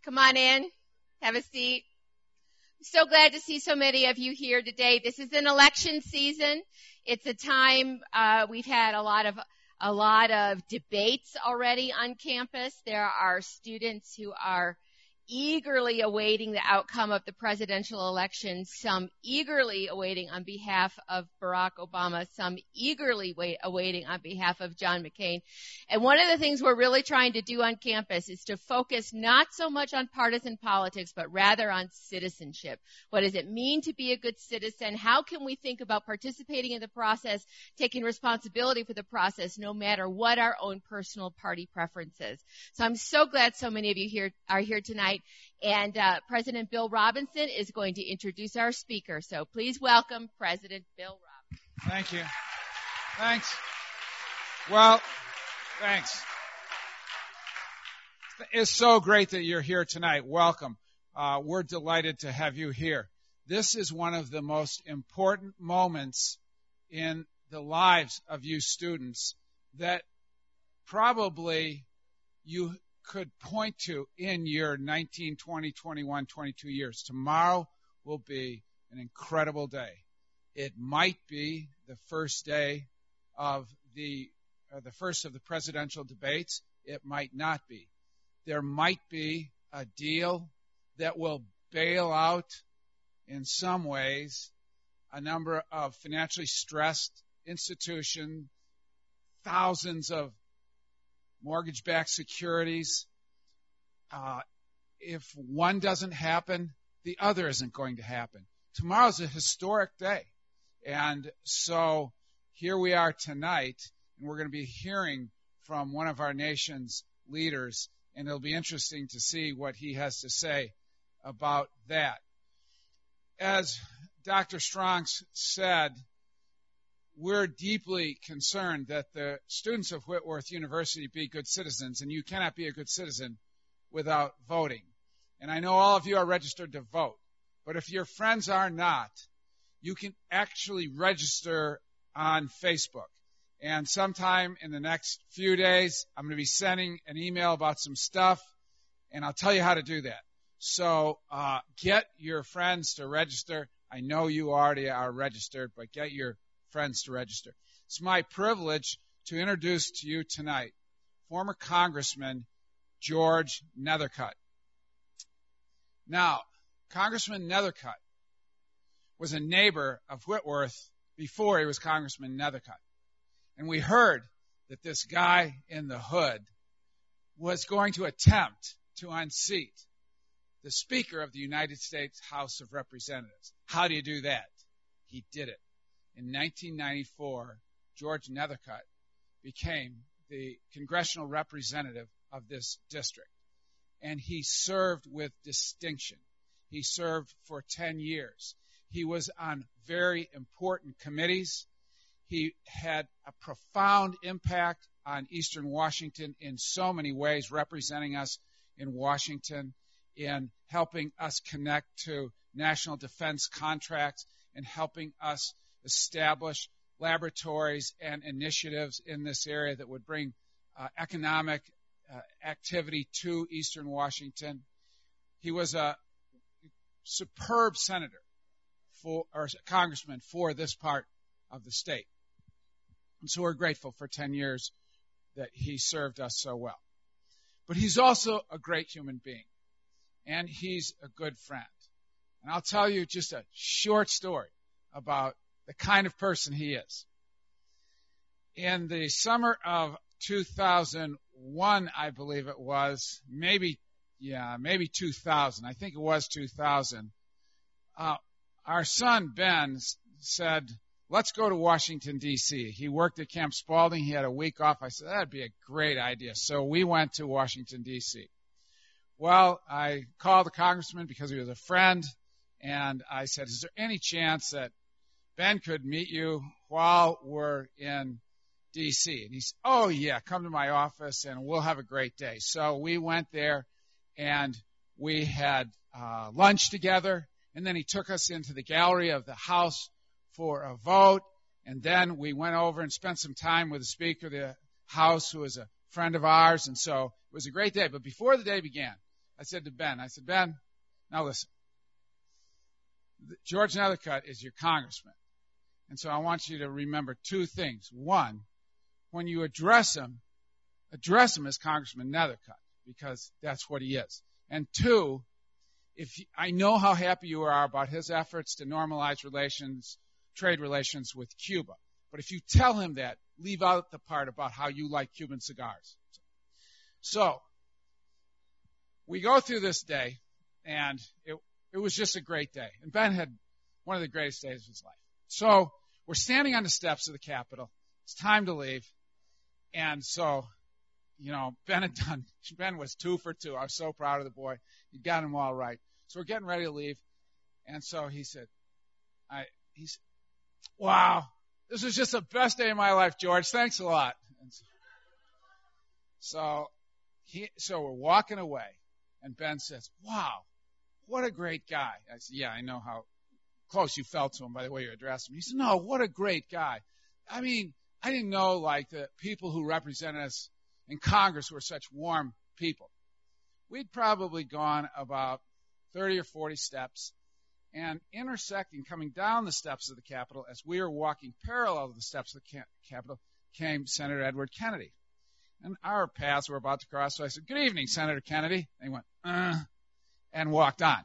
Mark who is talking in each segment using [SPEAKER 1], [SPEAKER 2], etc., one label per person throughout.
[SPEAKER 1] Come on in. Have a seat. I'm so glad to see so many of you here today. This is an election season. It's a time we've had a lot of debates already on campus. There are students who are eagerly awaiting the outcome of the presidential election, some eagerly awaiting on behalf of Barack Obama, some eagerly awaiting on behalf of John McCain. And one of the things we're really trying to do on campus is to focus not so much on partisan politics, but rather on citizenship. What does it mean to be a good citizen? How can we think about participating in the process, taking responsibility for the process, no matter what our own personal party preferences? So I'm so glad so many of you are here tonight. And President Bill Robinson is going to introduce our speaker. So please welcome President Bill Robinson.
[SPEAKER 2] Thank you. Thanks. Well, thanks. It's so great that you're here tonight. Welcome. We're delighted to have you here. This is one of the most important moments in the lives of you students that probably you could point to in your 19, 20, 21, 22 years. Tomorrow will be an incredible day. It might be the first day of the first of the presidential debates. It might not be. There might be a deal that will bail out, in some ways, a number of financially stressed institutions, thousands of mortgage-backed securities. If one doesn't happen, the other isn't going to happen. Tomorrow's a historic day. And so here we are tonight, and we're going to be hearing from one of our nation's leaders, and it'll be interesting to see what he has to say about that. As Dr. Strong said, we're deeply concerned that the students of Whitworth University be good citizens, and you cannot be a good citizen without voting. And I know all of you are registered to vote, but if your friends are not, you can actually register on Facebook. And sometime in the next few days, I'm going to be sending an email about some stuff, and I'll tell you how to do that. So get your friends to register. I know you already are registered, but get your friends to register. It's my privilege to introduce to you tonight former Congressman George Nethercutt. Now, Congressman Nethercutt was a neighbor of Whitworth before he was Congressman Nethercutt. And we heard that this guy in the hood was going to attempt to unseat the Speaker of the United States House of Representatives. How do you do that? He did it. In 1994, George Nethercutt became the congressional representative of this district. And he served with distinction. He served for 10 years. He was on very important committees. He had a profound impact on Eastern Washington in so many ways, representing us in Washington, in helping us connect to national defense contracts, and helping us establish laboratories and initiatives in this area that would bring economic activity to Eastern Washington. He was a superb senator or congressman for this part of the state. And so we're grateful for 10 years that he served us so well. But he's also a great human being, and he's a good friend. And I'll tell you just a short story about the kind of person he is. In the summer of 2001, I believe it was, maybe 2000. I think it was 2000. Our son, Ben, said, let's go to Washington, D.C. He worked at Camp Spaulding. He had a week off. I said, that'd be a great idea. So we went to Washington, D.C. Well, I called the congressman because he was a friend, and I said, is there any chance that Ben could meet you while we're in D.C.? And he said, oh, yeah, come to my office, and we'll have a great day. So we went there, and we had lunch together, and then he took us into the gallery of the House for a vote, and then we went over and spent some time with the Speaker of the House, who is a friend of ours, and so it was a great day. But before the day began, I said to Ben, Ben, now listen, George Nethercutt is your congressman. And so I want you to remember two things. One, when you address him as Congressman Nethercutt, because that's what he is. And two, I know how happy you are about his efforts to normalize trade relations with Cuba. But if you tell him that, leave out the part about how you like Cuban cigars. So, we go through this day, and it was just a great day. And Ben had one of the greatest days of his life. So, we're standing on the steps of the Capitol. It's time to leave. And so, Ben was 2 for 2. I was so proud of the boy. He got him all right. So we're getting ready to leave. And so he said, wow, this was just the best day of my life, George. Thanks a lot. And so we're walking away. And Ben says, wow, what a great guy. I said, yeah, I know how close you felt to him by the way you addressed him. He said, no, what a great guy. I mean, I didn't know, like, the people who represented us in Congress were such warm people. We'd probably gone about 30 or 40 steps, and intersecting, coming down the steps of the Capitol, as we were walking parallel to the steps of the Capitol, came Senator Edward Kennedy. And our paths were about to cross, so I said, good evening, Senator Kennedy. And he went, and walked on.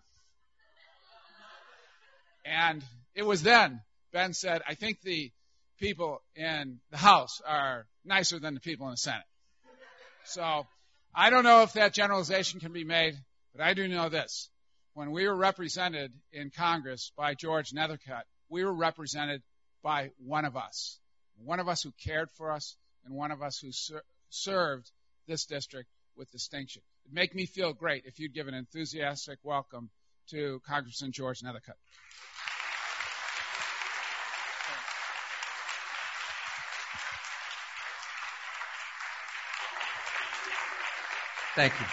[SPEAKER 2] And it was then Ben said, I think the people in the House are nicer than the people in the Senate. So I don't know if that generalization can be made, but I do know this. When we were represented in Congress by George Nethercutt, we were represented by one of us who cared for us, and one of us who served this district with distinction. It'd make me feel great if you'd give an enthusiastic welcome to Congressman George Nethercutt.
[SPEAKER 3] Thank you.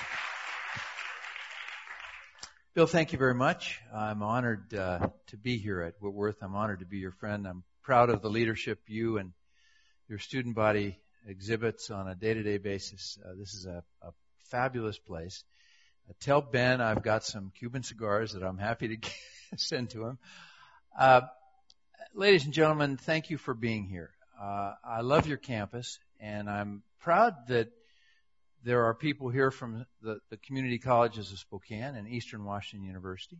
[SPEAKER 3] Bill, thank you very much. I'm honored to be here at Whitworth. I'm honored to be your friend. I'm proud of the leadership you and your student body exhibits on a day-to-day basis. This is a fabulous place. Tell Ben I've got some Cuban cigars that I'm happy to send to him. Ladies and gentlemen, thank you for being here. I love your campus, and I'm proud that there are people here from the community colleges of Spokane and Eastern Washington University,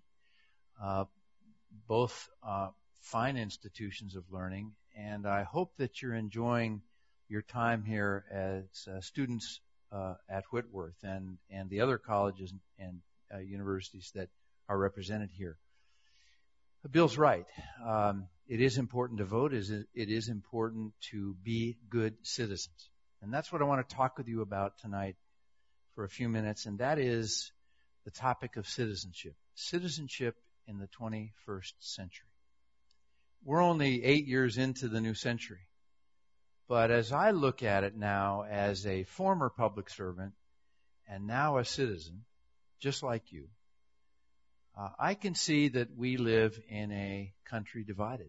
[SPEAKER 3] both fine institutions of learning, and I hope that you're enjoying your time here as students at Whitworth and the other colleges and universities that are represented here. Bill's right. It is important to vote. It is important to be good citizens. And that's what I want to talk with you about tonight for a few minutes, and that is the topic of citizenship. Citizenship in the 21st century. We're only 8 years into the new century. But as I look at it now as a former public servant and now a citizen, just like you, I can see that we live in a country divided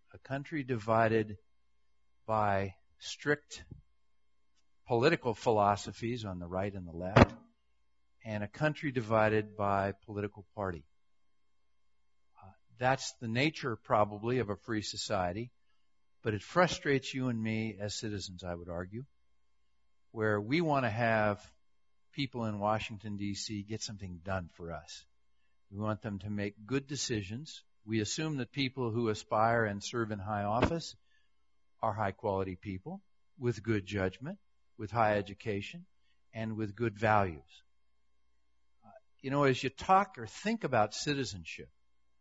[SPEAKER 3] by strict political philosophies on the right and the left, and a country divided by political party. That's the nature, probably, of a free society, but it frustrates you and me as citizens, I would argue, where we want to have people in Washington, D.C. get something done for us. We want them to make good decisions. We assume that people who aspire and serve in high office are high-quality people with good judgment, with high education, and with good values. As you talk or think about citizenship,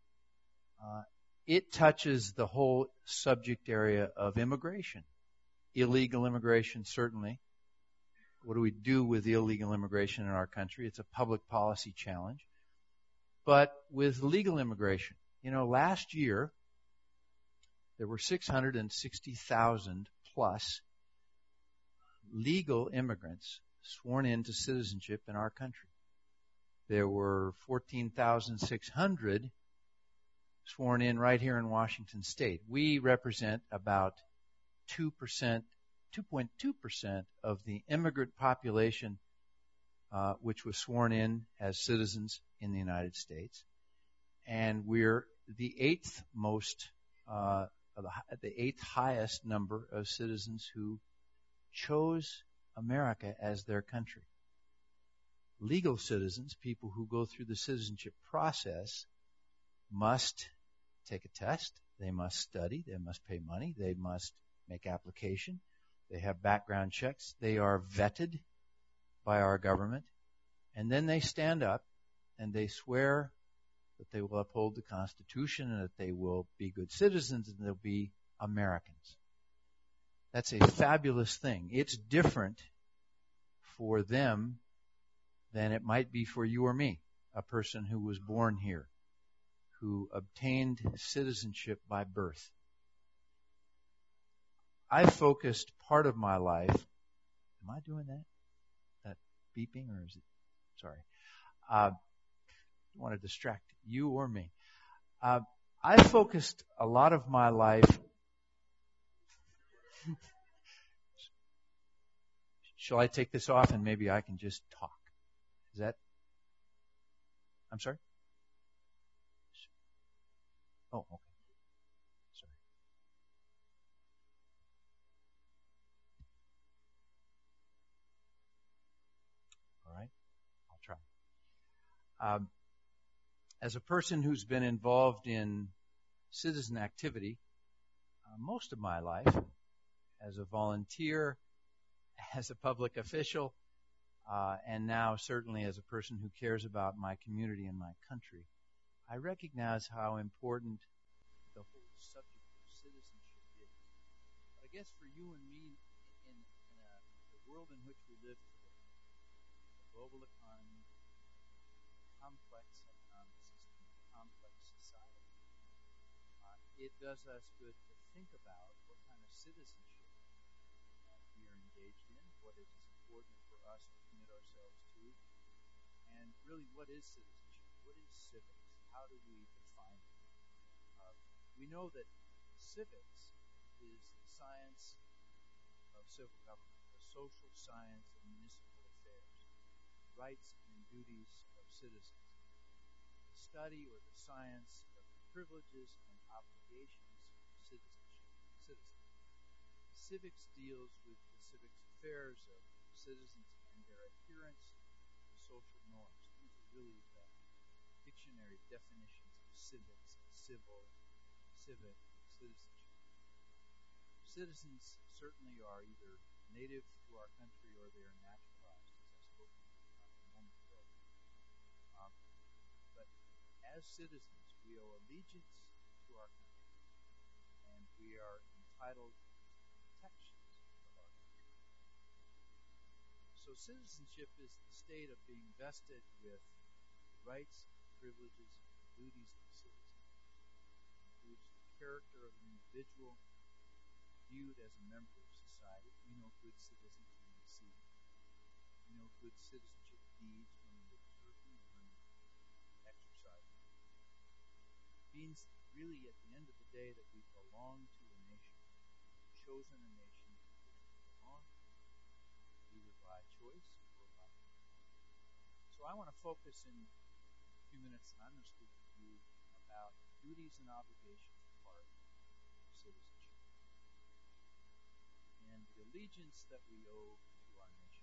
[SPEAKER 3] it touches the whole subject area of immigration. Illegal immigration, certainly. What do we do with illegal immigration in our country? It's a public policy challenge. But with legal immigration, last year there were 660,000 plus legal immigrants sworn into citizenship in our country. There were 14,600 sworn in right here in Washington State. We represent about 2%, 2.2% of the immigrant population which was sworn in as citizens in the United States. And we're the eighth highest number of citizens who chose America as their country. Legal citizens, people who go through the citizenship process, must take a test, they must study, they must pay money, they must make application, they have background checks, they are vetted by our government, and then they stand up and they swear that they will uphold the Constitution and that they will be good citizens and they'll be Americans. That's a fabulous thing. It's different for them than it might be for you or me, a person who was born here, who obtained citizenship by birth. I focused part of my life. Am I doing that? That beeping, or is it? Sorry. Don't want to distract you or me. I focused a lot of my life. Shall I take this off and maybe I can just talk? Is that? I'm sorry? Oh, okay. Sorry. All right. I'll try. As a person who's been involved in citizen activity most of my life, as a volunteer, as a public official, and now certainly as a person who cares about my community and my country, I recognize how important the whole subject of citizenship is. But I guess for you and me, in the world in which we live today, the global economy, complex economic system, complex society, it does us good to think about what kind of citizenship we are engaged in, what is important for us to commit ourselves to, and really what is citizenship? What is civics? How do we define it? We know that civics is the science of civil government, the social science of municipal affairs, rights and duties of citizens, the study or the science of the privileges and obligations of citizens. Civics deals with the civic affairs of citizens and their adherence to social norms. These are really the dictionary definitions of civics, civic, citizenship. Citizens certainly are either native to our country or they are naturalized, as I spoke a moment ago. But as citizens, we owe allegiance to our country, and we are entitled to protections of our country. So citizenship is the state of being vested with rights, privileges, and duties of a citizen. It includes the character of an individual viewed as a member of society. We know good citizens when we see them. We know good citizenship deeds when we observe them and when we exercise them. It means really at the end of the day that we belong to a nation, chosen a nation to which we belong, either by choice or by need. So I want to focus in a few minutes, and I'm going to speak to you about duties and obligations part of citizenship and the allegiance that we owe to our nation.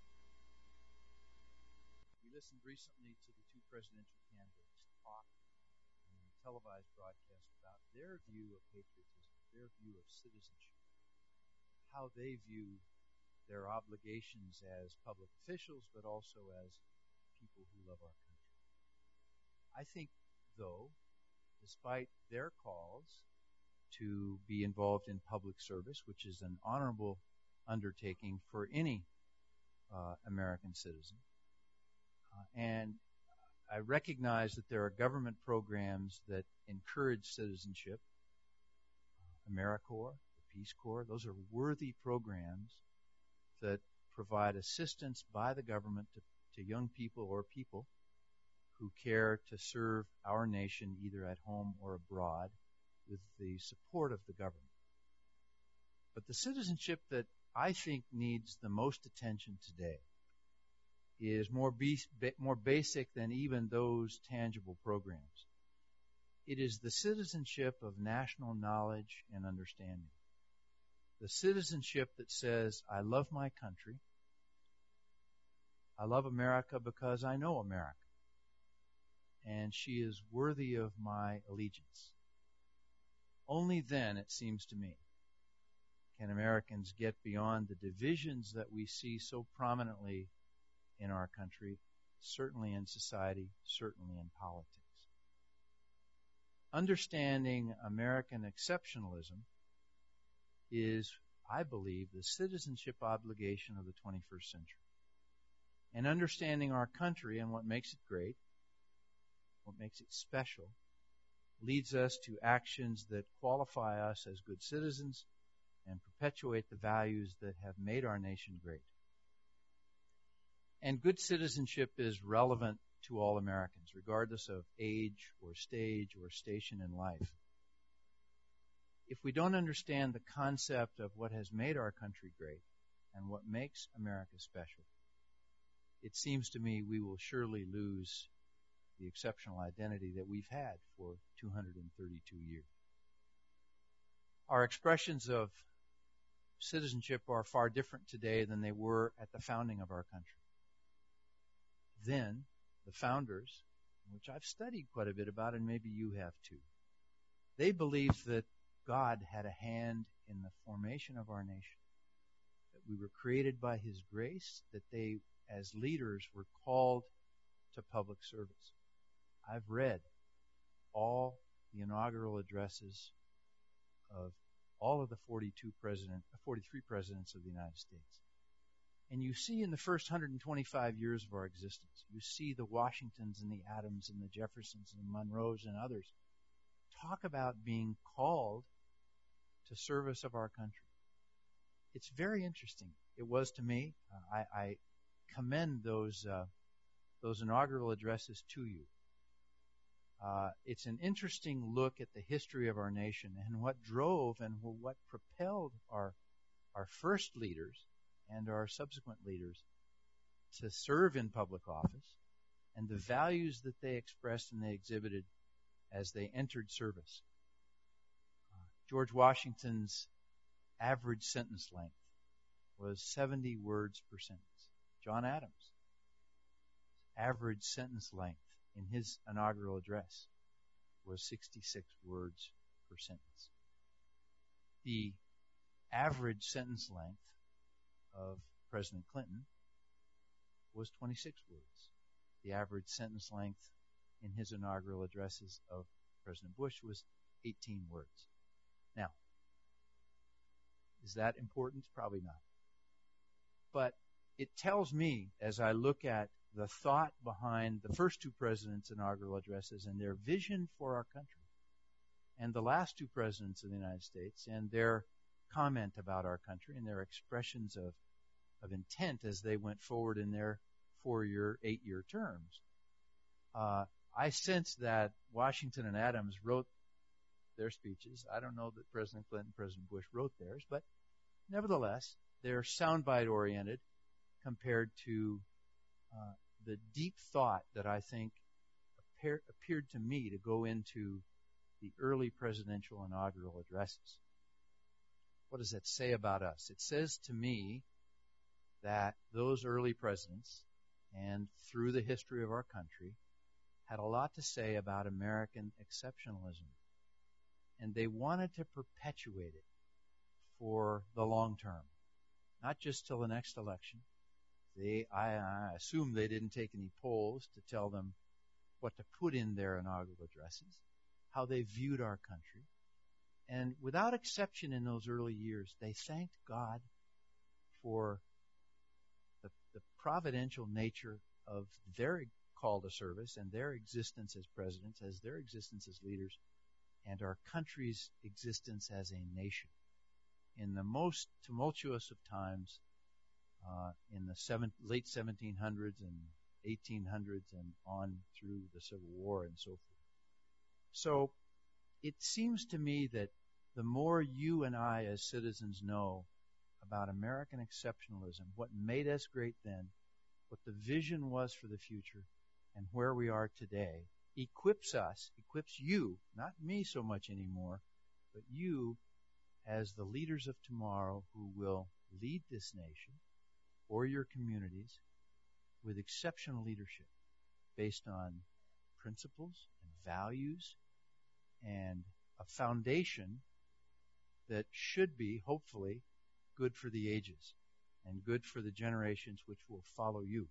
[SPEAKER 3] We listened recently to the two presidential candidates talk in a televised broadcast about their view of patriotism, their view of citizenship, how they view their obligations as public officials, but also as people who love our country. I think, though, despite their calls to be involved in public service, which is an honorable undertaking for any American citizen, and I recognize that there are government programs that encourage citizenship, AmeriCorps, the Peace Corps. Those are worthy programs that provide assistance by the government to young people or people who care to serve our nation either at home or abroad with the support of the government. But the citizenship that I think needs the most attention today is more basic than even those tangible programs. It is the citizenship of national knowledge and understanding. The citizenship that says, I love my country. I love America because I know America. And she is worthy of my allegiance. Only then, it seems to me, can Americans get beyond the divisions that we see so prominently in our country, certainly in society, certainly in politics. Understanding American exceptionalism is, I believe, the citizenship obligation of the 21st century. And understanding our country and what makes it great, what makes it special, leads us to actions that qualify us as good citizens and perpetuate the values that have made our nation great. And good citizenship is relevant to all Americans, regardless of age or stage or station in life. If we don't understand the concept of what has made our country great and what makes America special, it seems to me we will surely lose the exceptional identity that we've had for 232 years. Our expressions of citizenship are far different today than they were at the founding of our country. Then, the founders, which I've studied quite a bit about, and maybe you have too, they believed that God had a hand in the formation of our nation, that we were created by His grace, that they, as leaders, were called to public service. I've read all the inaugural addresses of all of the 43 presidents of the United States. And you see in the first 125 years of our existence, you see the Washingtons and the Adams and the Jeffersons and the Monroes and others talk about being called to service of our country. It's very interesting. It was to me. I commend those inaugural addresses to you. It's an interesting look at the history of our nation and what drove and what propelled our first leaders and our subsequent leaders to serve in public office, and the values that they expressed and they exhibited as they entered service. George Washington's average sentence length was 70 words per sentence. John Adams' average sentence length in his inaugural address was 66 words per sentence. The average sentence length of President Clinton was 26 words. The average sentence length in his inaugural addresses of President Bush was 18 words. Now, is that important? Probably not. But it tells me, as I look at the thought behind the first two presidents' inaugural addresses and their vision for our country, and the last two presidents of the United States and their comment about our country and their expressions of intent as they went forward in their 4-year, 8-year terms. I sense that Washington and Adams wrote their speeches. I don't know that President Clinton and President Bush wrote theirs, but nevertheless, they're soundbite oriented compared to the deep thought that I think appeared to me to go into the early presidential inaugural addresses. What does that say about us? It says to me that those early presidents, and through the history of our country, had a lot to say about American exceptionalism. And they wanted to perpetuate it for the long term, not just till the next election. I assume they didn't take any polls to tell them what to put in their inaugural addresses, how they viewed our country. And without exception in those early years, they thanked God for the providential nature of their call to service and their existence as presidents, as their existence as leaders, and our country's existence as a nation. In the most tumultuous of times, in the late 1700s and 1800s and on through the Civil War and so forth. So it seems to me that the more you and I as citizens know about American exceptionalism, what made us great then, what the vision was for the future, and where we are today, equips you, not me so much anymore, but you as the leaders of tomorrow who will lead this nation or your communities with exceptional leadership based on principles and values and a foundation that should be, hopefully, good for the ages and good for the generations which will follow you.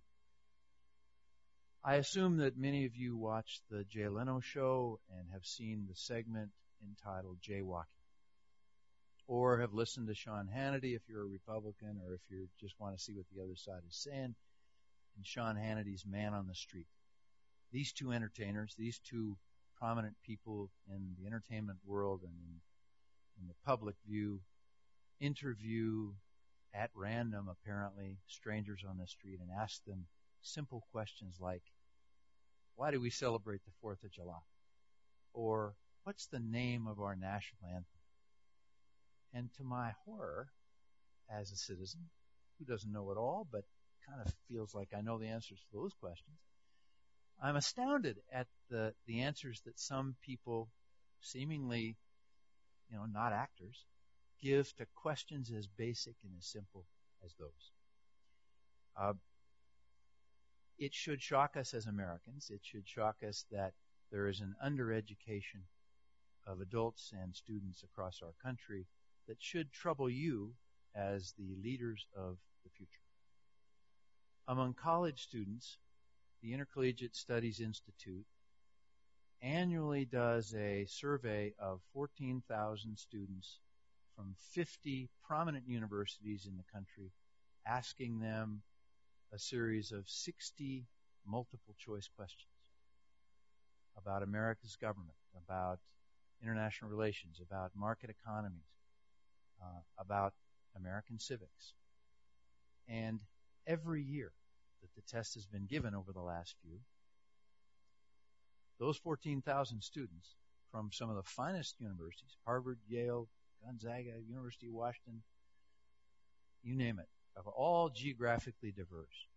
[SPEAKER 3] I assume that many of you watched the Jay Leno show and have seen the segment entitled Jaywalking, or have listened to Sean Hannity if you're a Republican, or if you just want to see what the other side is saying, and Sean Hannity's Man on the Street. These two entertainers, these two prominent people in the entertainment world and in the public view, interview at random, apparently, strangers on the street and ask them simple questions like, why do we celebrate the 4th of July? Or, what's the name of our national anthem? And to my horror, as a citizen who doesn't know it all, but kind of feels like I know the answers to those questions, I'm astounded at the answers that some people, seemingly, not actors, give to questions as basic and as simple as those. It should shock us as Americans. It should shock us that there is an undereducation of adults and students across our country that should trouble you as the leaders of the future. Among college students, the Intercollegiate Studies Institute annually does a survey of 14,000 students from 50 prominent universities in the country, asking them a series of 60 multiple choice questions about America's government, about international relations, about market economies, about American civics. And every year that the test has been given over the last few, those 14,000 students from some of the finest universities, Harvard, Yale, Gonzaga, University of Washington, you name it, are all geographically diverse.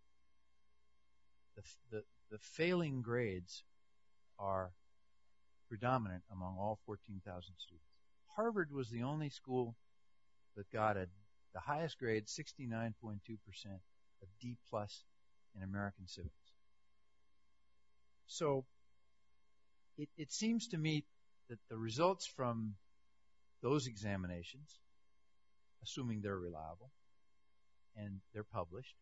[SPEAKER 3] The failing grades are predominant among all 14,000 students. Harvard was the only school that got the highest grade, 69.2%, a D+ in American civics. So it seems to me that the results from those examinations, assuming they're reliable and they're published,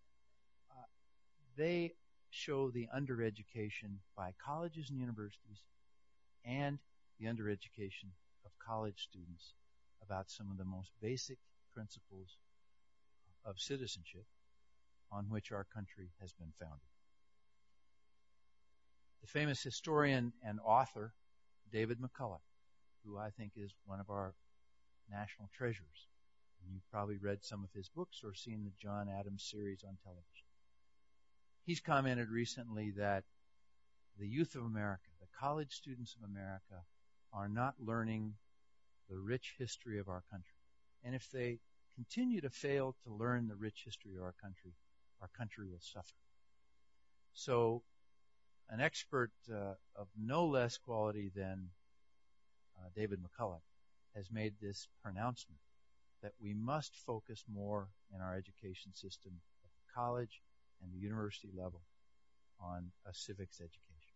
[SPEAKER 3] they show the undereducation by colleges and universities and the undereducation of college students about some of the most basic principles of citizenship on which our country has been founded. The famous historian and author, David McCullough, who I think is one of our national treasures, and you've probably read some of his books or seen the John Adams series on television. He's commented recently that the youth of America, the college students of America, are not learning the rich history of our country. And if they continue to fail to learn the rich history of our country will suffer. So an expert of no less quality than David McCullough has made this pronouncement that we must focus more in our education system at the college and the university level on a civics education.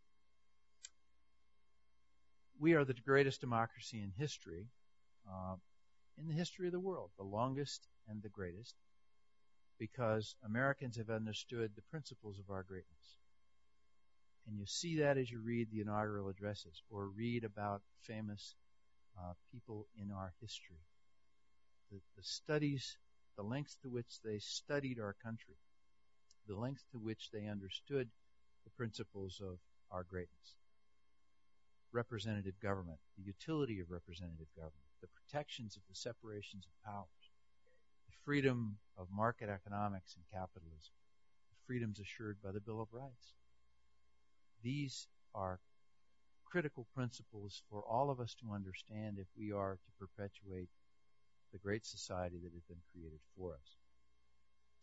[SPEAKER 3] We are the greatest democracy in history, in the history of the world, the longest and the greatest, because Americans have understood the principles of our greatness. And you see that as you read the inaugural addresses or read about famous people in our history. The studies, the lengths to which they studied our country, the lengths to which they understood the principles of our greatness. Representative government, the utility of representative government, the protections of the separations of powers, the freedom of market economics and capitalism, the freedoms assured by the Bill of Rights. These are critical principles for all of us to understand if we are to perpetuate the great society that has been created for us.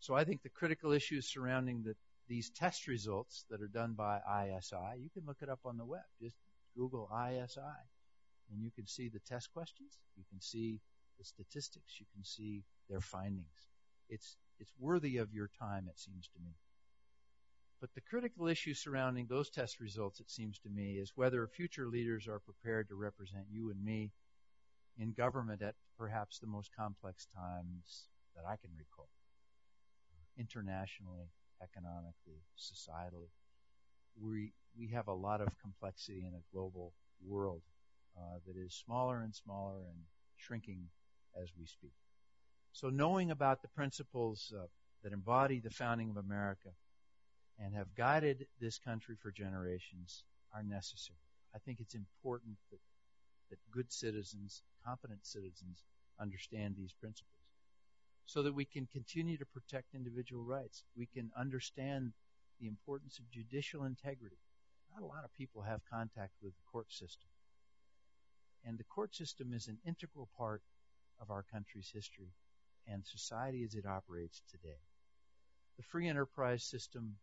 [SPEAKER 3] So I think the critical issues surrounding these test results that are done by ISI, you can look it up on the web. Just Google ISI, and you can see the test questions. You can see the statistics. You can see their findings. It's worthy of your time, it seems to me. But the critical issue surrounding those test results, it seems to me, is whether future leaders are prepared to represent you and me in government at perhaps the most complex times that I can recall. Internationally, economically, societally. We have a lot of complexity in a global world that is smaller and smaller and shrinking as we speak. So knowing about the principles that embody the founding of America and have guided this country for generations are necessary. I think it's important that good citizens, competent citizens, understand these principles so that we can continue to protect individual rights. We can understand the importance of judicial integrity. Not a lot of people have contact with the court system. And the court system is an integral part of our country's history and society as it operates today. The free enterprise system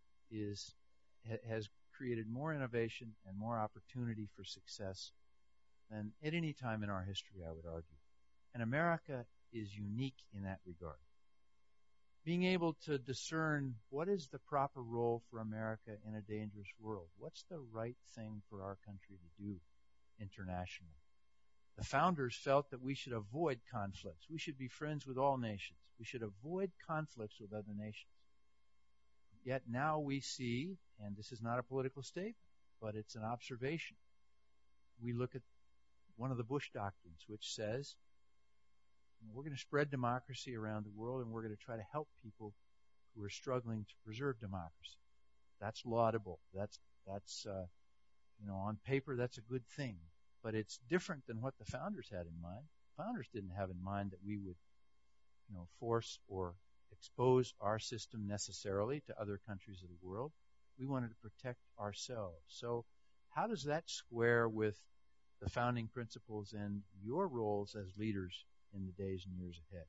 [SPEAKER 3] has created more innovation and more opportunity for success than at any time in our history, I would argue. And America is unique in that regard. Being able to discern what is the proper role for America in a dangerous world. What's the right thing for our country to do internationally? The founders felt that we should avoid conflicts. We should be friends with all nations. We should avoid conflicts with other nations. Yet now we see, and this is not a political statement, but it's an observation. We look at one of the Bush doctrines, which says, we're going to spread democracy around the world, and we're going to try to help people who are struggling to preserve democracy. That's laudable. That's on paper, that's a good thing. But it's different than what the founders had in mind. Founders didn't have in mind that we would, force or expose our system necessarily to other countries of the world. We wanted to protect ourselves. So how does that square with the founding principles and your roles as leaders in the days and years ahead?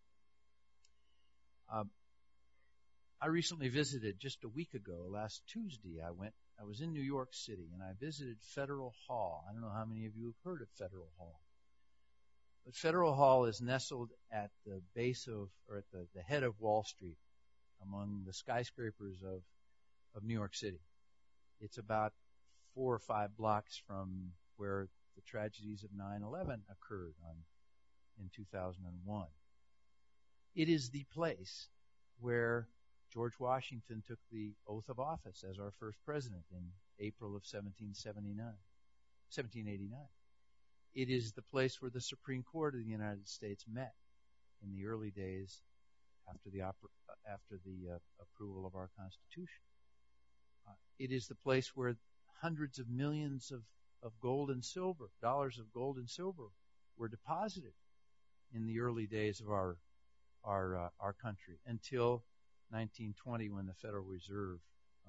[SPEAKER 3] I recently visited, just a week ago, last Tuesday, I was in New York City, and I visited Federal Hall. I don't know how many of you have heard of Federal Hall. But Federal Hall is nestled at the base of, or at the head of Wall Street, among the skyscrapers of New York City. It's about 4 or 5 blocks from where the tragedies of 9/11 occurred in 2001. It is the place where George Washington took the oath of office as our first president in April of 1789. It is the place where the Supreme Court of the United States met in the early days after the approval of our Constitution. It is the place where hundreds of millions of gold and silver, dollars of gold and silver, were deposited in the early days of our country until 1920, when the Federal Reserve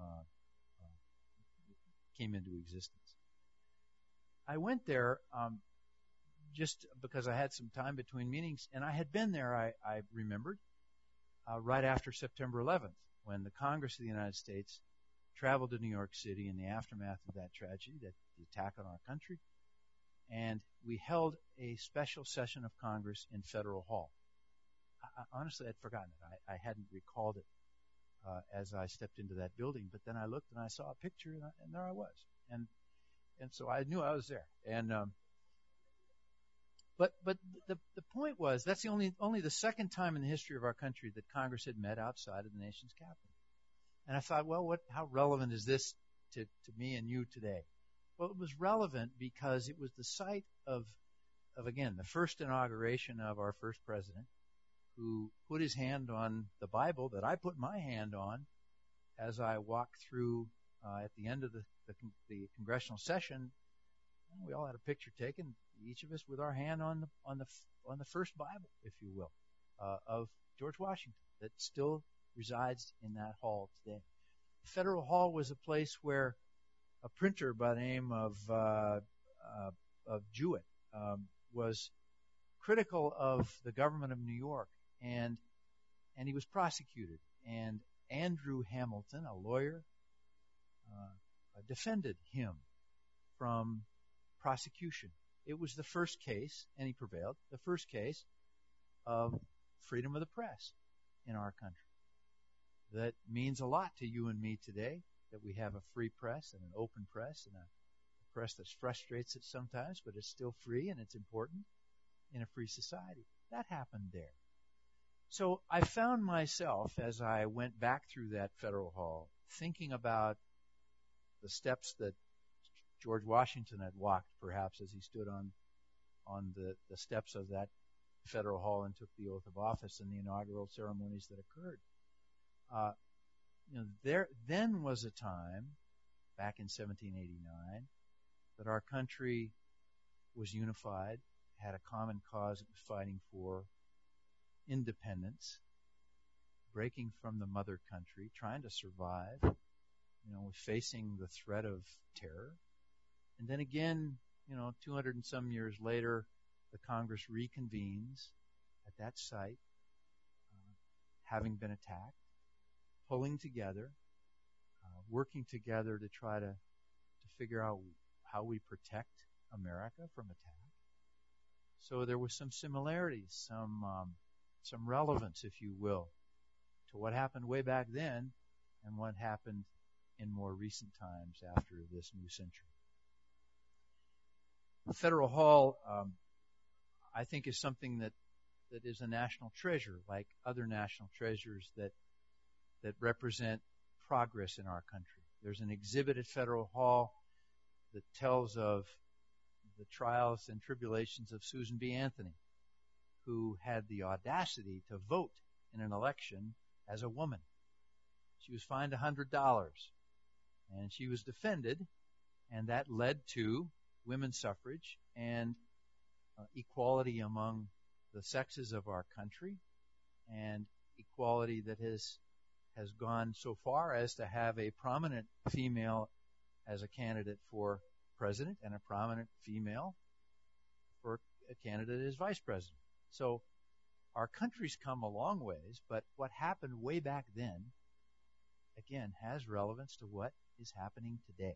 [SPEAKER 3] came into existence. I went there just because I had some time between meetings, and I had been there, I remembered, right after September 11th, when the Congress of the United States traveled to New York City in the aftermath of that tragedy, the attack on our country, and we held a special session of Congress in Federal Hall. Honestly, I'd forgotten it. I hadn't recalled it as I stepped into that building, but then I looked and I saw a picture, and there I was, and so I knew I was there. And but the point was, that's only the second time in the history of our country that Congress had met outside of the nation's capital. And I thought, well, how relevant is this to me and you today? Well, it was relevant because it was the site of again, the first inauguration of our first president, who put his hand on the Bible that I put my hand on as I walked through at the end of the congressional session. We all had a picture taken, each of us with our hand on the first Bible, if you will, of George Washington, that still resides in that hall today. Federal Hall was a place where a printer by the name of Jewett was critical of the government of New York and and he was prosecuted. And Andrew Hamilton, a lawyer, defended him from prosecution. It was the first case, and he prevailed, the first case of freedom of the press in our country. That means a lot to you and me today, that we have a free press and an open press and a press that frustrates it sometimes, but it's still free and it's important in a free society. That happened there. So I found myself, as I went back through that Federal Hall, thinking about the steps that George Washington had walked, perhaps, as he stood on the steps of that Federal Hall and took the oath of office and the inaugural ceremonies that occurred. There then was a time, back in 1789, that our country was unified, had a common cause it was fighting for, independence, breaking from the mother country, trying to survive, facing the threat of terror. And then again, 200 and some years later, the Congress reconvenes at that site, having been attacked, pulling together, working together to try to figure out how we protect America from attack. So there was some similarities, some relevance, if you will, to what happened way back then and what happened in more recent times after this new century. The Federal Hall, I think, is something that is a national treasure, like other national treasures that represent progress in our country. There's an exhibit at Federal Hall that tells of the trials and tribulations of Susan B. Anthony, who had the audacity to vote in an election as a woman. She was fined $100, and she was defended, and that led to women's suffrage and equality among the sexes of our country, and equality that has gone so far as to have a prominent female as a candidate for president and a prominent female for a candidate as vice president. So our country's come a long ways, but what happened way back then, again, has relevance to what is happening today.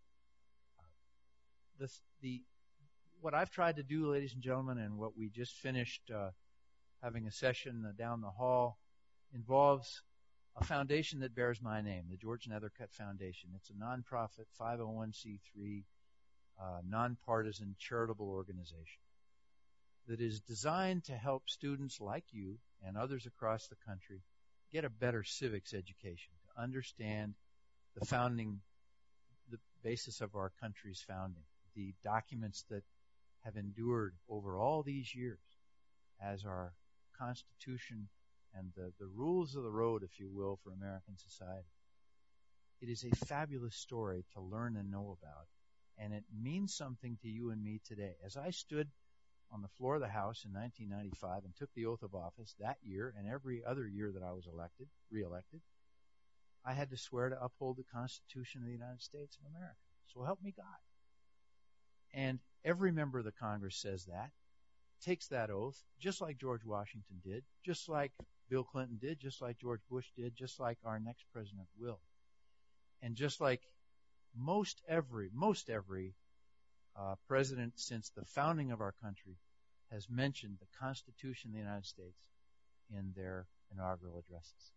[SPEAKER 3] What I've tried to do, ladies and gentlemen, and what we just finished having a session down the hall, involves a foundation that bears my name, the George Nethercutt Foundation. It's a nonprofit, 501c3, nonpartisan charitable organization that is designed to help students like you and others across the country get a better civics education, to understand the founding, the basis of our country's founding, the documents that have endured over all these years as our Constitution and the rules of the road, if you will, for American society. It is a fabulous story to learn and know about, and it means something to you and me today. As I stood on the floor of the House in 1995 and took the oath of office that year and every other year that I was reelected, I had to swear to uphold the Constitution of the United States of America. So help me God. And every member of the Congress says that, takes that oath, just like George Washington did, just like Bill Clinton did, just like George Bush did, just like our next president will. And just like most every president since the founding of our country has mentioned the Constitution of the United States in their inaugural addresses.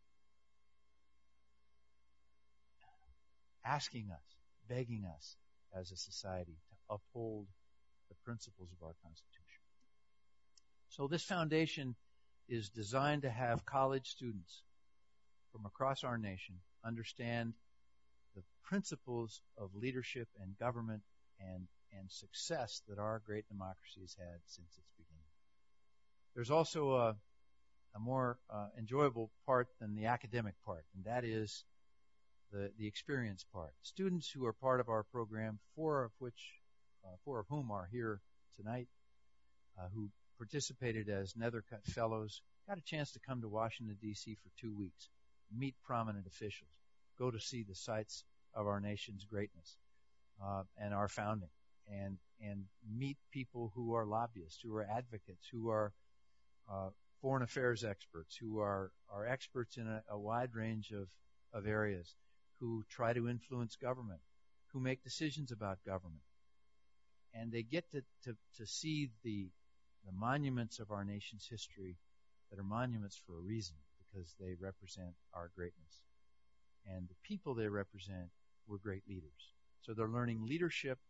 [SPEAKER 3] Asking us, begging us as a society to uphold the principles of our Constitution. So this foundation is designed to have college students from across our nation understand the principles of leadership and government and success that our great democracy has had since its beginning. There's also a more enjoyable part than the academic part, and that is the experience part. Students who are part of our program, four of whom are here tonight, who participated as Nethercutt Fellows, got a chance to come to Washington, D.C. for 2 weeks, meet prominent officials, go to see the sites of our nation's greatness and our founding, and meet people who are lobbyists, who are advocates, who are foreign affairs experts who are experts in a wide range of areas, who try to influence government, who make decisions about government. And they get to see the monuments of our nation's history that are monuments for a reason, because they represent our greatness. And the people they represent were great leaders. So they're learning leadership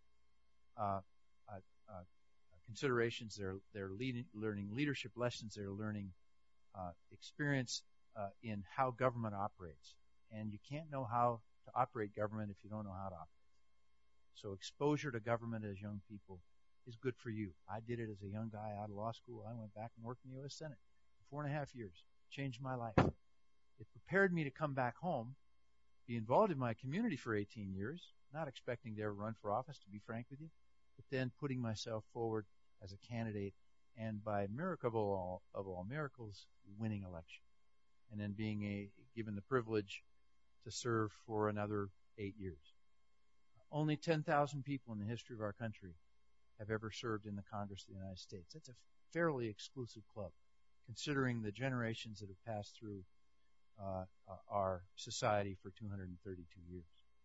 [SPEAKER 3] considerations. They're learning leadership lessons. They're learning experience in how government operates. And you can't know how to operate government if you don't know how to operate. So exposure to government as young people is good for you. I did it as a young guy out of law school. I went back and worked in the U.S. Senate for 4.5 years. Changed my life. It prepared me to come back home, be involved in my community for 18 years, not expecting to ever run for office, to be frank with you, but then putting myself forward as a candidate, and by miracle of all miracles, winning election, and then being given the privilege to serve for another 8 years. Only 10,000 people in the history of our country have ever served in the Congress of the United States. That's a fairly exclusive club, considering the generations that have passed through our society for 232 years.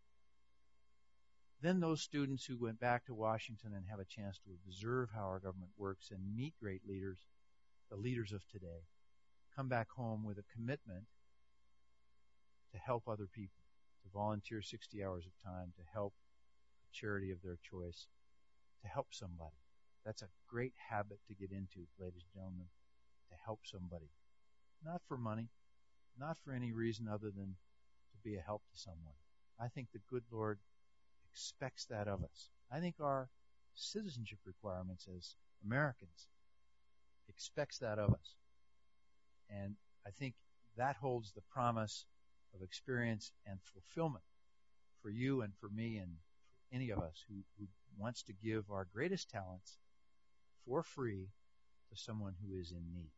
[SPEAKER 3] Then those students who went back to Washington and have a chance to observe how our government works and meet great leaders, the leaders of today, come back home with a commitment to help other people, to volunteer 60 hours of time, to help a charity of their choice, to help somebody. That's a great habit to get into, ladies and gentlemen, to help somebody. Not for money, not for any reason other than to be a help to someone. I think the good Lord expects that of us. I think our citizenship requirements as Americans expects that of us. And I think that holds the promise of experience and fulfillment for you and for me and for any of us who wants to give our greatest talents for free to someone who is in need.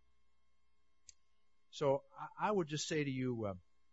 [SPEAKER 3] So I would just say to you,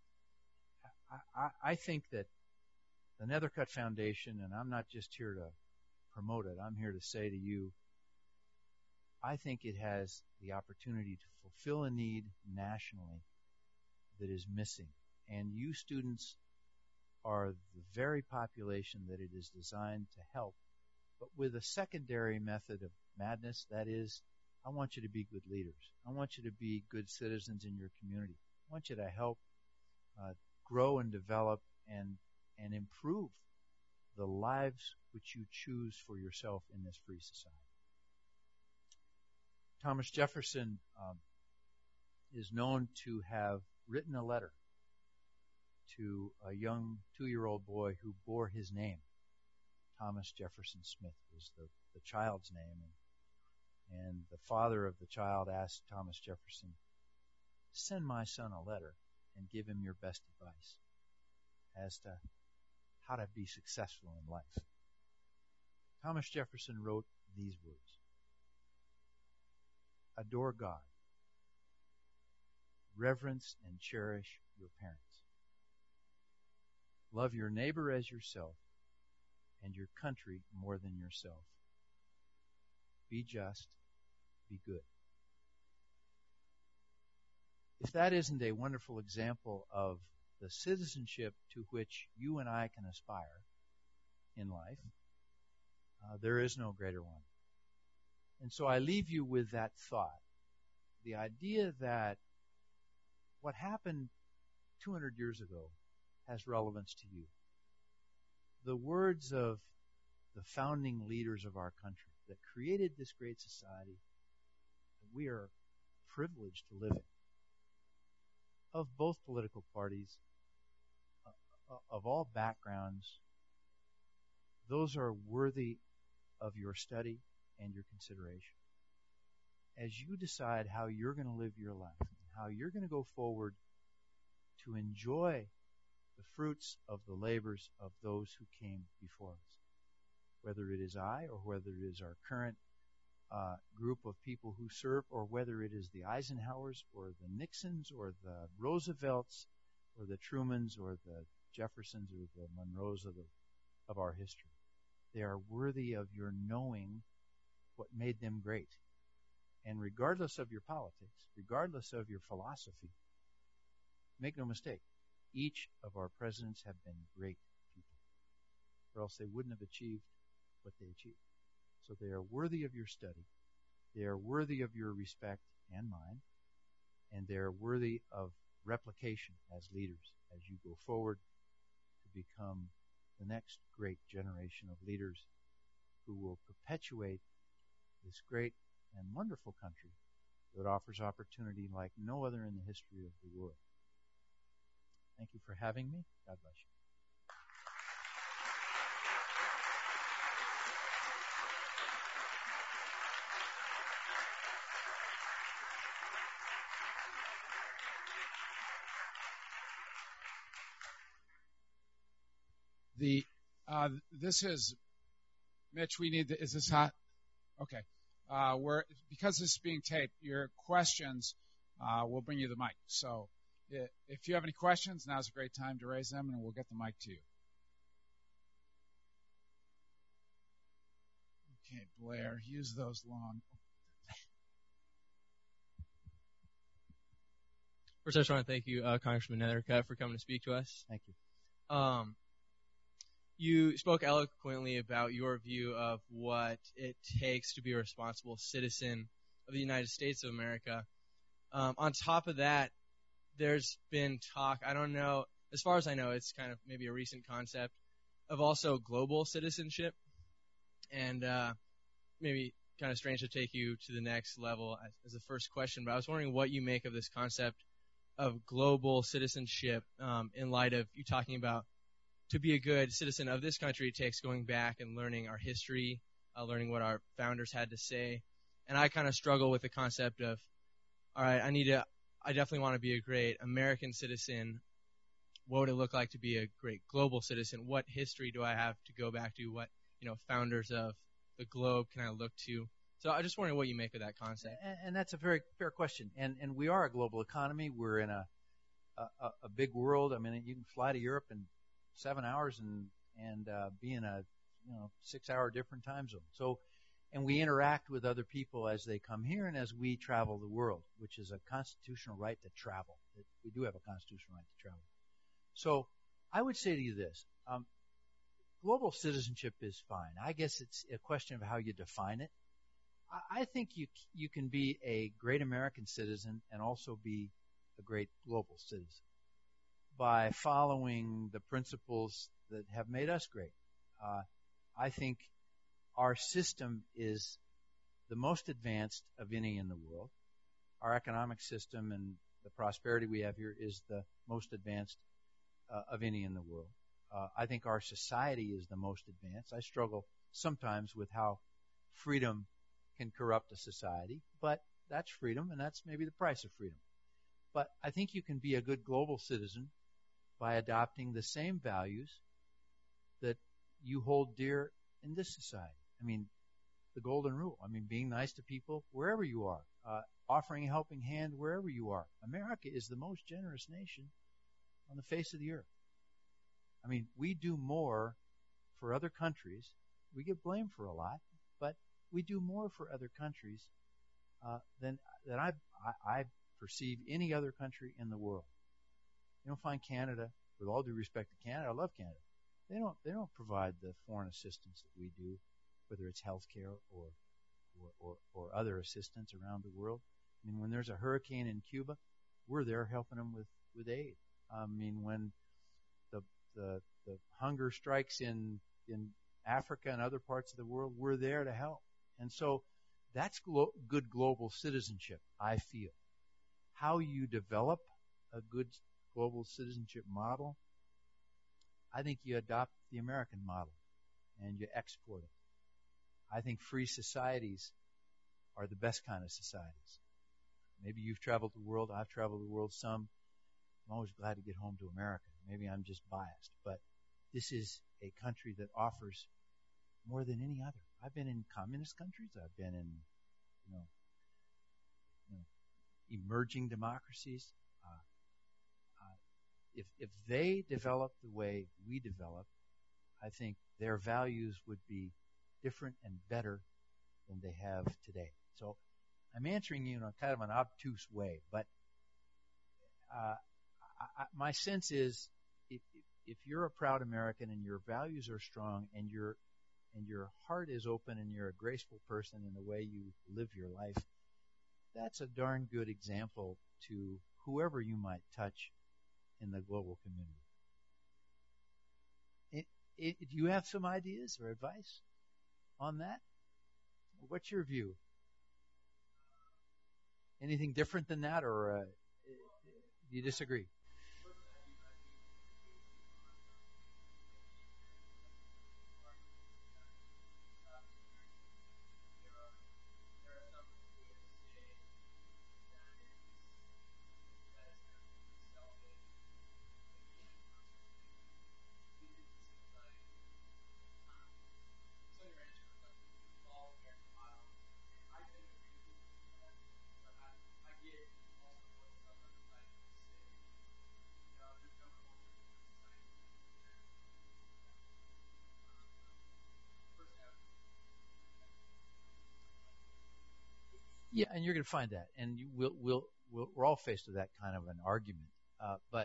[SPEAKER 3] I think that the Nethercutt Foundation, and I'm not just here to promote it, I'm here to say to you, I think it has the opportunity to fulfill a need nationally that is missing. And you students are the very population that it is designed to help, but with a secondary method of madness, that is, I want you to be good leaders. I want you to be good citizens in your community. I want you to help grow and develop and improve the lives which you choose for yourself in this free society. Thomas Jefferson is known to have written a letter to a young 2-year-old boy who bore his name. Thomas Jefferson Smith was the child's name. And the father of the child asked Thomas Jefferson, send my son a letter and give him your best advice as to how to be successful in life. Thomas Jefferson wrote these words: adore God. Reverence and cherish your parents. Love your neighbor as yourself and your country more than yourself. Be just, be good. If that isn't a wonderful example of the citizenship to which you and I can aspire in life, there is no greater one. And so I leave you with that thought. The idea that what happened 200 years ago has relevance to you. The words of the founding leaders of our country that created this great society that we are privileged to live in, of both political parties, of all backgrounds, those are worthy of your study and your consideration. As you decide how you're going to live your life, and how you're going to go forward to enjoy the fruits of the labors of those who came before us, whether it is I or whether it is our current group of people who serve, or whether it is the Eisenhowers or the Nixons or the Roosevelts or the Trumans or the Jeffersons or the Monroes of our history. They are worthy of your knowing what made them great And regardless of your politics, regardless of your philosophy, make no mistake, each of our presidents have been great people, or else they wouldn't have achieved what they achieved. So they are worthy of your study. They are worthy of your respect and mine, and they are worthy of replication as leaders as you go forward to become the next great generation of leaders who will perpetuate this great and wonderful country that offers opportunity like no other in the history of the world. Thank you for having me. God bless you.
[SPEAKER 2] This is Mitch. Is this hot? Okay. Because this is being taped, your questions will bring you the mic. So if you have any questions, now's a great time to raise them, and we'll get the mic to you. Okay, Blair, use those long.
[SPEAKER 4] First, I just want to thank you, Congressman Nethercutt, for coming to speak to us.
[SPEAKER 3] Thank you.
[SPEAKER 4] You spoke eloquently about your view of what it takes to be a responsible citizen of the United States of America. On top of that, there's been talk, I don't know, as far as I know, it's kind of maybe a recent concept, of also global citizenship. And maybe kind of strange to take you to the next level as the first question, but I was wondering what you make of this concept of global citizenship in light of you talking about to be a good citizen of this country, it takes going back and learning our history, learning what our founders had to say. And I kind of struggle with the concept of, all right, I definitely want to be a great American citizen. What would it look like to be a great global citizen? What history do I have to go back to? What, founders of the globe can I look to? So I just wondering what you make of that concept.
[SPEAKER 3] And that's a very fair question. And we are a global economy. We're in a big world. I mean, you can fly to Europe in 7 hours and be in a 6-hour different time zone. So, and we interact with other people as they come here and as we travel the world, which is a constitutional right to travel. We do have a constitutional right to travel. So I would say to you this, global citizenship is fine. I guess it's a question of how you define it. I think you can be a great American citizen and also be a great global citizen by following the principles that have made us great. I think our system is the most advanced of any in the world. Our economic system and the prosperity we have here is the most advanced of any in the world. I think our society is the most advanced. I struggle sometimes with how freedom can corrupt a society, but that's freedom, and that's maybe the price of freedom. But I think you can be a good global citizen by adopting the same values that you hold dear in this society. I mean, the golden rule. I mean, being nice to people wherever you are, offering a helping hand wherever you are. America is the most generous nation on the face of the earth. I mean, we do more for other countries. We get blamed for a lot, but we do more for other countries than I perceive any other country in the world. You don't find Canada, with all due respect to Canada, I love Canada. They don't provide the foreign assistance that we do, whether it's healthcare or other assistance around the world. I mean, when there's a hurricane in Cuba, we're there helping them with aid. I mean, when the hunger strikes in Africa and other parts of the world, we're there to help. And so that's good global citizenship, I feel. How you develop a good global citizenship model, I think you adopt the American model and you export it. I think free societies are the best kind of societies. Maybe you've traveled the world. I've traveled the world some. I'm always glad to get home to America. Maybe I'm just biased, but this is a country that offers more than any other. I've been in communist countries. I've been in, emerging democracies. If they develop the way we develop, I think their values would be different and better than they have today. So I'm answering you in a kind of an obtuse way, but my sense is if you're a proud American and your values are strong and your heart is open and you're a graceful person in the way you live your life, that's a darn good example to whoever you might touch in the global community. Do you have some ideas or advice on that? What's your view? Anything different than that, or do you disagree? Yeah, and you're going to find that, and we're all faced with that kind of an argument. But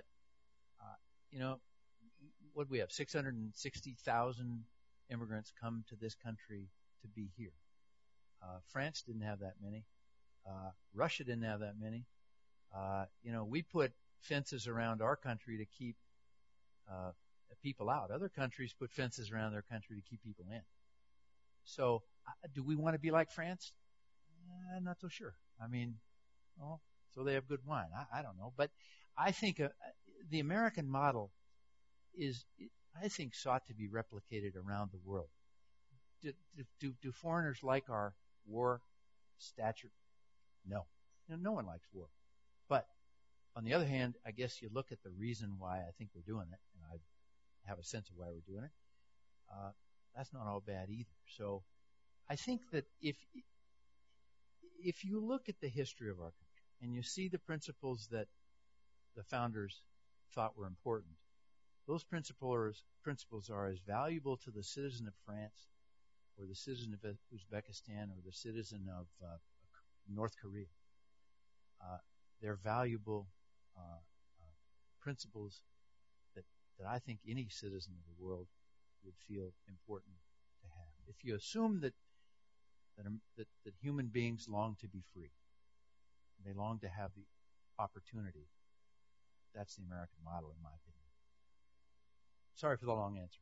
[SPEAKER 3] what do we have? 660,000 immigrants come to this country to be here. France didn't have that many. Russia didn't have that many. We put fences around our country to keep people out. Other countries put fences around their country to keep people in. So, do we want to be like France? I'm not so sure. I mean, so they have good wine. I don't know. But I think the American model is, I think, sought to be replicated around the world. Do foreigners like our war stature? No. No one likes war. But on the other hand, I guess you look at the reason why I think we're doing it, and I have a sense of why we're doing it. That's not all bad either. So I think that if you look at the history of our country and you see the principles that the founders thought were important, those principles are as valuable to the citizen of France or the citizen of Uzbekistan or the citizen of North Korea. They're valuable principles that I think any citizen of the world would feel important to have. If you assume that human beings long to be free, they long to have the opportunity, that's the American model, in my opinion. Sorry for the long answer.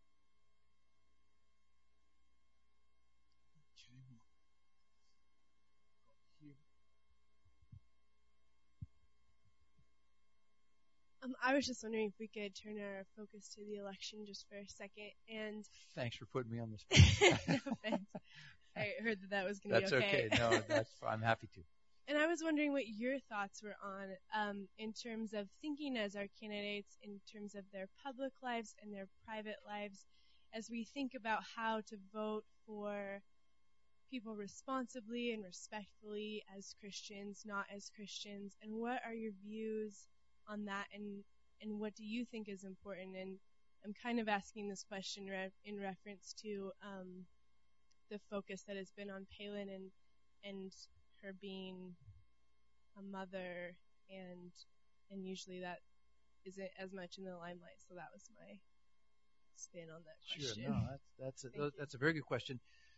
[SPEAKER 5] I was just wondering if we could turn our focus to the election just for a second. And
[SPEAKER 3] thanks for putting me on the spot.
[SPEAKER 5] No, thanks. I heard that was going to be okay.
[SPEAKER 3] That's okay. No, I'm happy to.
[SPEAKER 5] And I was wondering what your thoughts were on in terms of thinking as our candidates in terms of their public lives and their private lives as we think about how to vote for people responsibly and respectfully as Christians, not as Christians. And what are your views on that, and what do you think is important? And I'm kind of asking this question in reference to the focus that has been on Palin and her being a mother, and usually that isn't as much in the limelight. So that was my spin on that question.
[SPEAKER 3] Sure, no, that's a very good question.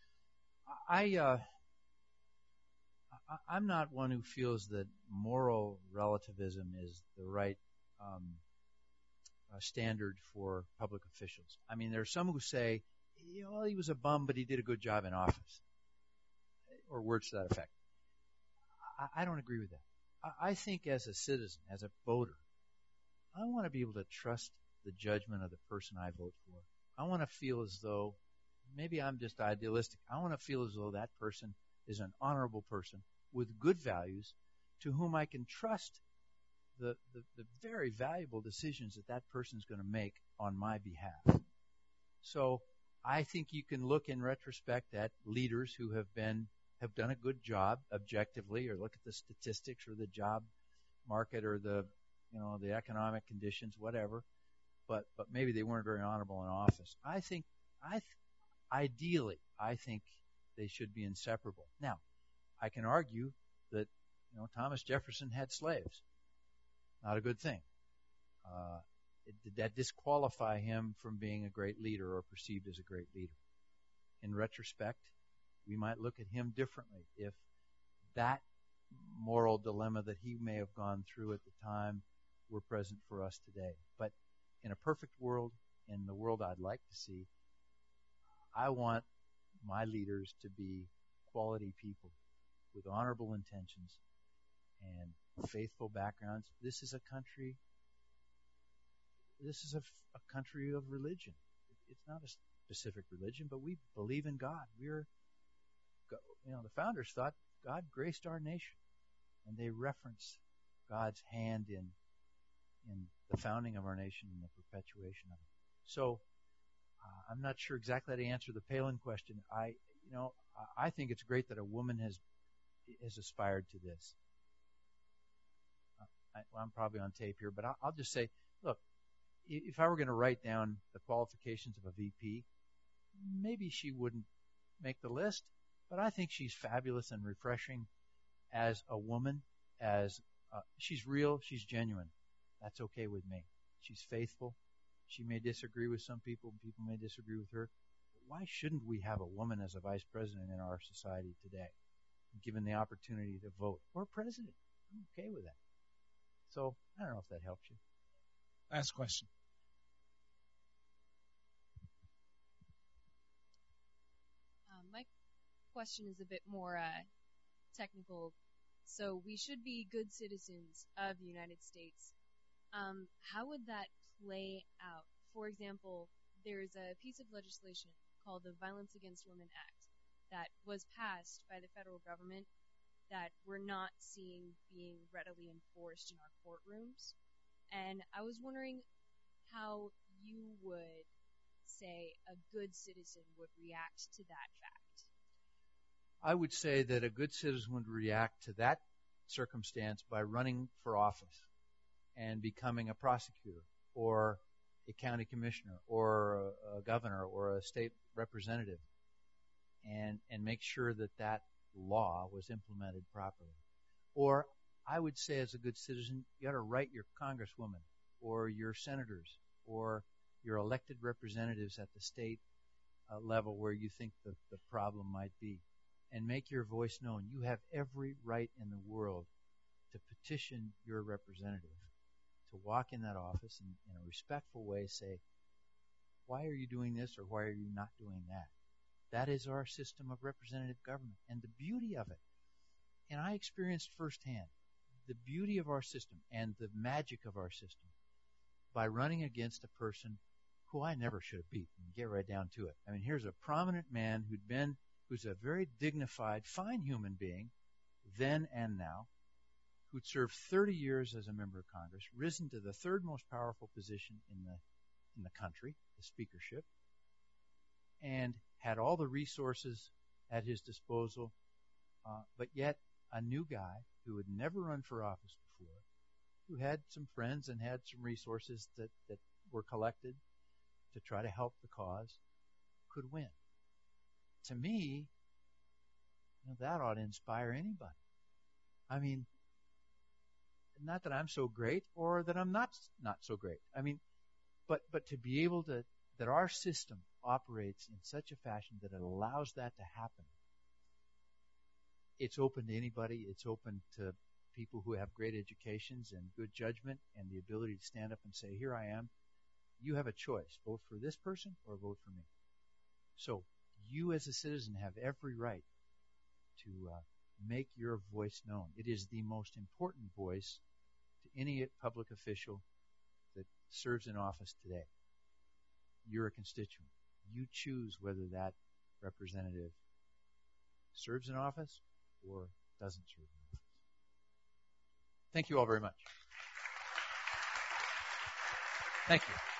[SPEAKER 3] I'm not one who feels that moral relativism is the right standard for public officials. I mean, there are some who say, he was a bum, but he did a good job in office, or words to that effect. I don't agree with that. I think as a citizen, as a voter, I want to be able to trust the judgment of the person I vote for. I want to feel as though, maybe I'm just idealistic, I want to feel as though that person is an honorable person with good values to whom I can trust the very valuable decisions that person is going to make on my behalf. So I think you can look in retrospect at leaders who have done a good job objectively, or look at the statistics or the job market or the economic conditions, whatever, but maybe they weren't very honorable in office. Ideally, I think they should be inseparable. Now, I can argue that, Thomas Jefferson had slaves. Not a good thing. Did that disqualify him from being a great leader or perceived as a great leader? In retrospect, we might look at him differently if that moral dilemma that he may have gone through at the time were present for us today. But in a perfect world, in the world I'd like to see, I want my leaders to be quality people with honorable intentions and faithful backgrounds. This is a country of religion. It's not a specific religion, but we believe in God. The founders thought God graced our nation, and they reference God's hand in the founding of our nation and the perpetuation of it. So I'm not sure exactly how to answer the Palin question. I think it's great that a woman has aspired to this. I'm probably on tape here, but I'll just say, look, if I were going to write down the qualifications of a VP, maybe she wouldn't make the list, but I think she's fabulous and refreshing as a woman. She's real, she's genuine. That's okay with me. She's faithful. She may disagree with some people, and people may disagree with her. But why shouldn't we have a woman as a vice president in our society today, given the opportunity to vote, or president? I'm okay with that. So I don't know if that helps you.
[SPEAKER 2] Last question.
[SPEAKER 6] My question is a bit more technical. So we should be good citizens of the United States. How would that play out? For example, there's a piece of legislation called the Violence Against Women Act that was passed by the federal government that we're not seeing being readily enforced in our courtrooms. And I was wondering how you would say a good citizen would react to that fact.
[SPEAKER 3] I would say that a good citizen would react to that circumstance by running for office and becoming a prosecutor or a county commissioner or a governor or a state representative, and make sure that law was implemented properly. Or I would say, as a good citizen, you got to write your congresswoman or your senators or your elected representatives at the state level where you think the problem might be, and make your voice known. You have every right in the world to petition your representative to walk in that office and in a respectful way say, why are you doing this, or why are you not doing that? That is our system of representative government, and the beauty of it. And I experienced firsthand the beauty of our system and the magic of our system by running against a person who I never should have beaten. Get right down to it. I mean, here's a prominent man who's a very dignified, fine human being, then and now, who'd served 30 years as a member of Congress, risen to the third most powerful position in the country, the speakership, and had all the resources at his disposal, but yet a new guy who had never run for office before, who had some friends and had some resources that were collected to try to help the cause, could win. To me, that ought to inspire anybody. I mean, not that I'm so great or that I'm not so great. I mean, but to be able to, that our system operates in such a fashion that it allows that to happen. It's open to anybody. It's open to people who have great educations and good judgment and the ability to stand up and say, here I am. You have a choice. Vote for this person or vote for me. So you as a citizen have every right to make your voice known. It is the most important voice to any public official that serves in office today. You're a constituent. You choose whether that representative serves in office or doesn't serve in office. Thank you all very much. Thank you.